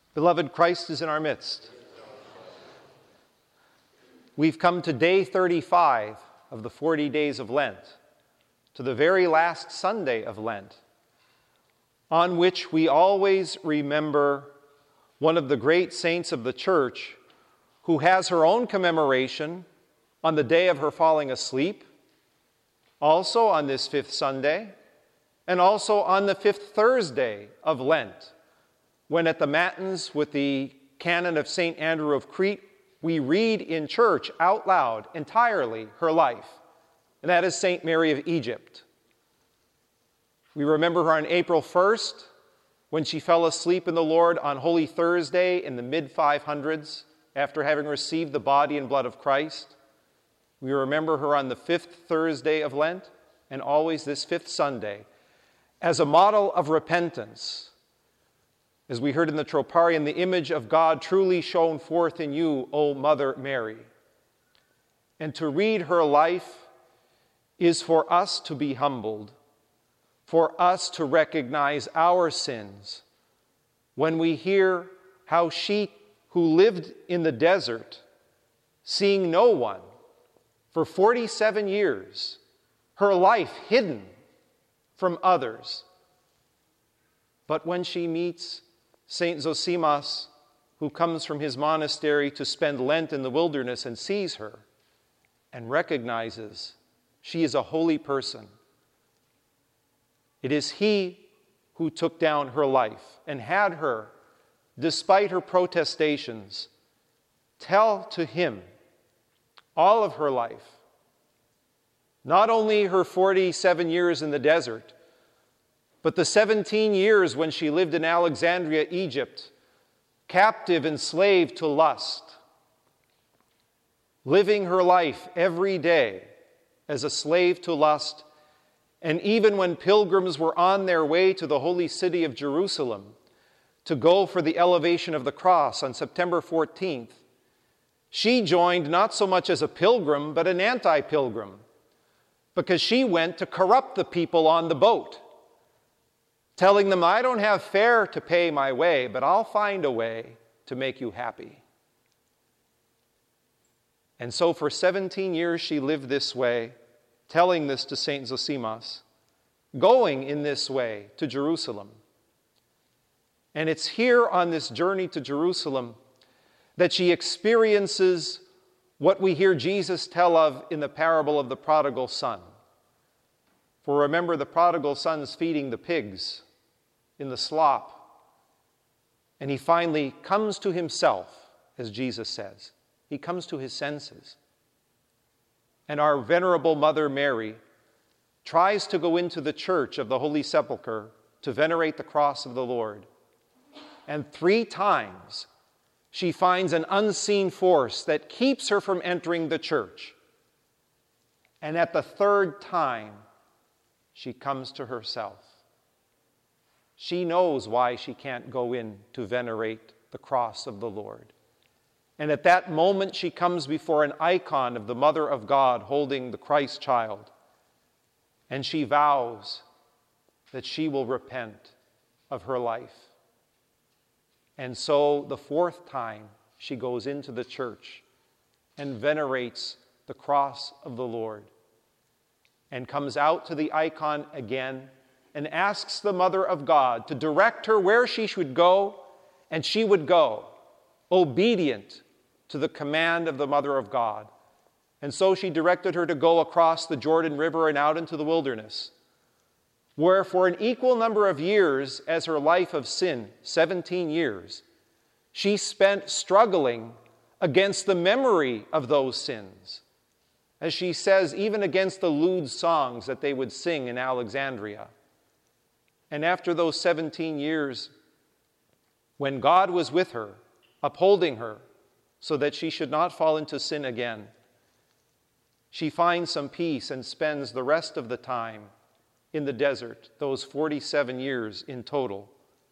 Beloved, Christ is in our midst. We've come to day 35 of the 40 days of Lent, to the very last Sunday of Lent, on which we always remember one of the great saints of the Church who has her own commemoration on the day of her falling asleep, also on this fifth Sunday, and also on the fifth Thursday of Lent, when at the Matins with the canon of St. Andrew of Crete, we read in church out loud entirely her life, and that is St. Mary of Egypt. We remember her on April 1st, when she fell asleep in the Lord on Holy Thursday in the mid-500s, after having received the body and blood of Christ. We remember her on the fifth Thursday of Lent, and always this fifth Sunday, as a model of repentance. As we heard in the Troparion, the image of God truly shone forth in you, O Mother Mary. And to read her life is for us to be humbled, for us to recognize our sins when we hear how she who lived in the desert, seeing no one for 47 years, her life hidden from others. But when she meets Saint Zosimas, who comes from his monastery to spend Lent in the wilderness and sees her and recognizes she is a holy person, it is he who took down her life and had her, despite her protestations, tell to him all of her life, not only her 47 years in the desert, but the 17 years when she lived in Alexandria, Egypt, captive and slave to lust, living her life every day as a slave to lust. And even when pilgrims were on their way to the holy city of Jerusalem to go for the elevation of the cross on September 14th, she joined not so much as a pilgrim, but an anti-pilgrim, because she went to corrupt the people on the boat, telling them, I don't have fare to pay my way, but I'll find a way to make you happy. And so for 17 years she lived this way, telling this to Saint Zosimas, going in this way to Jerusalem. And it's here on this journey to Jerusalem that she experiences what we hear Jesus tell of in the parable of the prodigal son. For remember, the prodigal son's feeding the pigs in the slop. And he finally comes to himself, as Jesus says. He comes to his senses. And our venerable Mother Mary tries to go into the church of the Holy Sepulchre to venerate the cross of the Lord. And 3 times she finds an unseen force that keeps her from entering the church. And at the 3rd time, she comes to herself. She knows why she can't go in to venerate the cross of the Lord. And at that moment, she comes before an icon of the Mother of God holding the Christ child. And she vows that she will repent of her life. And so the 4th time, she goes into the church and venerates the cross of the Lord and comes out to the icon again and asks the Mother of God to direct her where she should go, and she would go, obedient to the command of the Mother of God. And so she directed her to go across the Jordan River and out into the wilderness, where for an equal number of years as her life of sin, 17 years, she spent struggling against the memory of those sins. As she says, even against the lewd songs that they would sing in Alexandria. And after those 17 years, when God was with her, upholding her, so that she should not fall into sin again, she finds some peace and spends the rest of the time in the desert, those 47 years in total.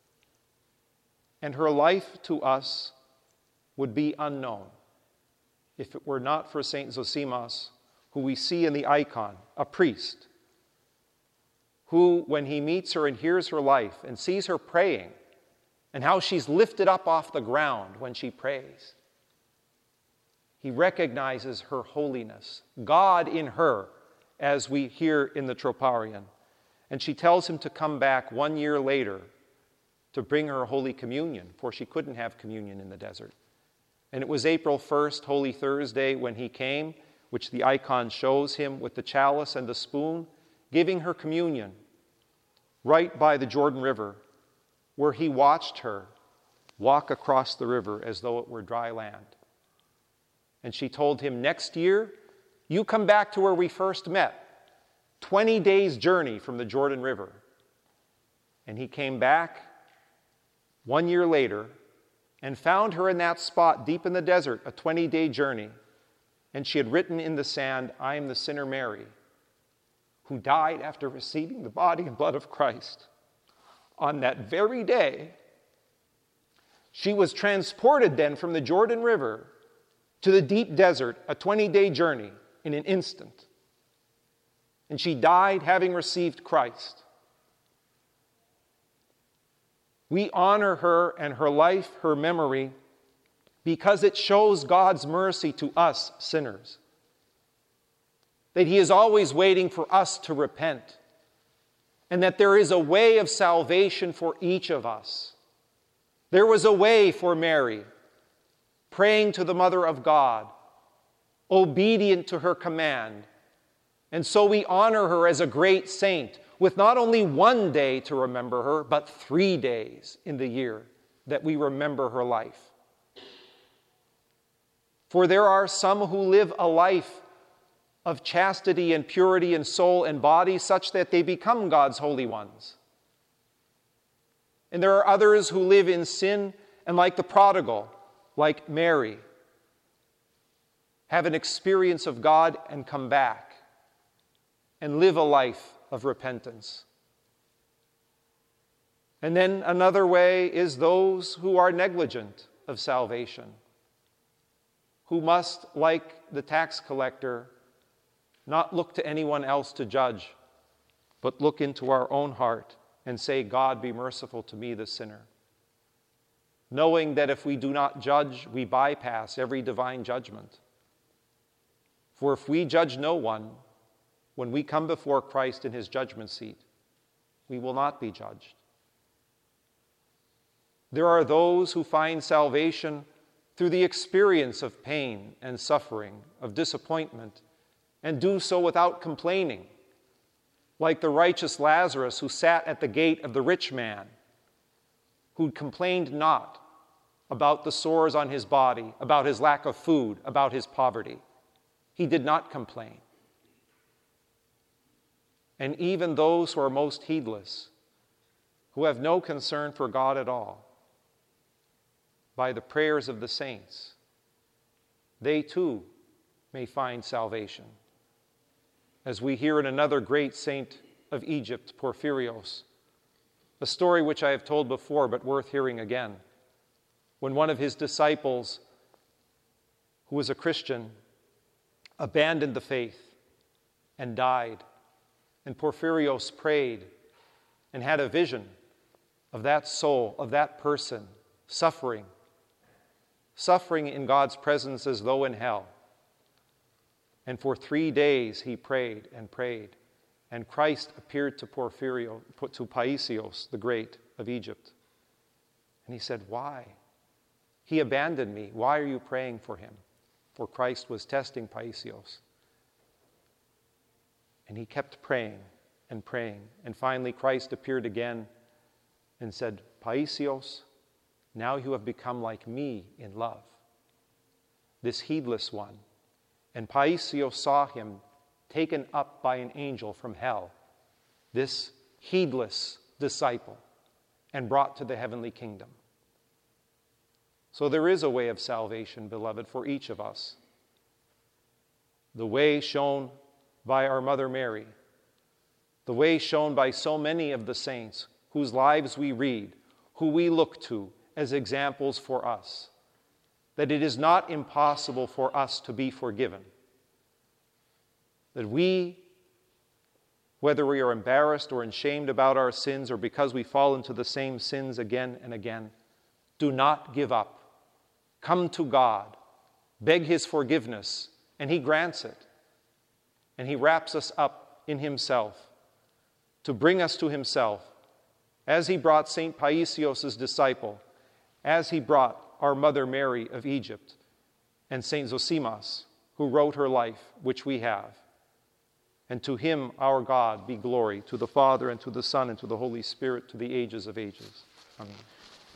And her life to us would be unknown if it were not for Saint Zosimas, who we see in the icon, a priest, who, when he meets her and hears her life and sees her praying and how she's lifted up off the ground when she prays. He recognizes her holiness, God in her, as we hear in the Troparion. And she tells him to come back 1 year later to bring her Holy Communion, for she couldn't have communion in the desert. And it was April 1st, Holy Thursday, when he came, which the icon shows him with the chalice and the spoon, giving her communion right by the Jordan River, where he watched her walk across the river as though it were dry land. And she told him, next year, you come back to where we first met, 20 days' journey from the Jordan River. And he came back 1 year later and found her in that spot deep in the desert, a 20-day journey. And she had written in the sand, I am the sinner Mary, who died after receiving the body and blood of Christ. On that very day, she was transported then from the Jordan River to the deep desert, a 20-day journey, in an instant. And she died having received Christ. We honor her and her life, her memory, because it shows God's mercy to us sinners. That he is always waiting for us to repent. And that there is a way of salvation for each of us. There was a way for Mary, praying to the Mother of God, obedient to her command. And so we honor her as a great saint, with not only 1 day to remember her, but 3 days in the year that we remember her life. For there are some who live a life of chastity and purity in soul and body, such that they become God's holy ones. And there are others who live in sin, and like the prodigal, like Mary, have an experience of God and come back and live a life of repentance. And then another way is those who are negligent of salvation, who must, like the tax collector, not look to anyone else to judge, but look into our own heart and say, God, be merciful to me, the sinner. Knowing that if we do not judge, we bypass every divine judgment. For if we judge no one, when we come before Christ in his judgment seat, we will not be judged. There are those who find salvation through the experience of pain and suffering, of disappointment, and do so without complaining, like the righteous Lazarus who sat at the gate of the rich man, who complained not about the sores on his body, about his lack of food, about his poverty. He did not complain. And even those who are most heedless, who have no concern for God at all, by the prayers of the saints, they too may find salvation. As we hear in another great saint of Egypt, Porphyrios, a story which I have told before but worth hearing again, when one of his disciples, who was a Christian, abandoned the faith and died. And Porphyrios prayed and had a vision of that soul, of that person, suffering in God's presence as though in hell. And for 3 days he prayed, and Christ appeared to Paisios, the great of Egypt. And he said, why? He abandoned me. Why are you praying for him? For Christ was testing Paisios. And he kept praying. And finally Christ appeared again and said, Paisios, now you have become like me in love, this heedless one. And Paisios saw him taken up by an angel from hell, this heedless disciple, and brought to the heavenly kingdom. So there is a way of salvation, beloved, for each of us. The way shown by our Mother Mary, the way shown by so many of the saints whose lives we read, who we look to as examples for us, that it is not impossible for us to be forgiven. That we, whether we are embarrassed or ashamed about our sins or because we fall into the same sins again and again, Do not give up. Come to God. Beg his forgiveness, and he grants it. And he wraps us up in himself to bring us to himself, as he brought St. Paisios' disciple, as he brought our Mother Mary of Egypt, and St. Zosimas, who wrote her life, which we have. And to him, our God, be glory, to the Father, and to the Son, and to the Holy Spirit, to the ages of ages. Amen.